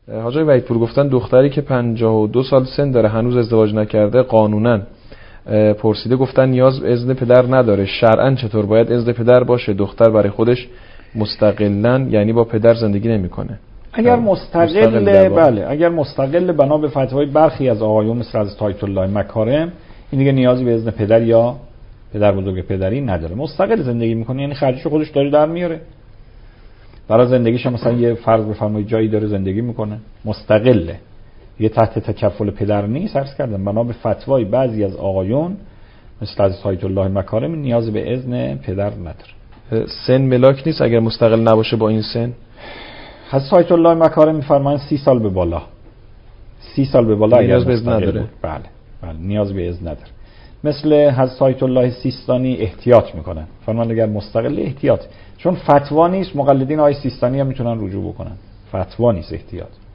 حاجی وحیدپور گفتن دختری که 52 سال سن داره هنوز ازدواج نکرده قانوناً پرسیده، گفتن نیاز به اذن پدر نداره. شرعاً چطور باید اذن پدر باشه؟ دختر برای خودش مستقلاً یعنی با پدر زندگی نمیکنه. اگر مستقل بله، اگر مستقل بنا به فتوای برخی از آقایون مثل حضرت آیت الله مکارم، این دیگه نیازی به اذن پدر یا پدر بزرگ پدری نداره. مستقل زندگی میکنه، یعنی خرجشو خودش داره در میاره. برای زندگیش مثلا یه فرض بفرمایید جایی داره زندگی میکنه، مستقله، یه تحت تکفل پدر نیست. عرض کردم بنا به فتوای بعضی از آقایون مثل حضرت آیت الله مکارم نیاز به اذن پدر نداره. سن ملاک نیست اگر مستقل نباشه با این سن؟ حضرت آیت الله مکارم میفرمایند 30 سال به بالا، 30 سال به بالا نیاز به اذن نداره. بله نیاز به اذن نداره. مثل حضرت آیت الله سیستانی احتیاط میکنن، فرمان اگر مستقل احتیاط، چون فتوا نیست، مقلدین آیت سیستانی هم میتونن رجوع بکنن، فتوا نیست، احتیاط.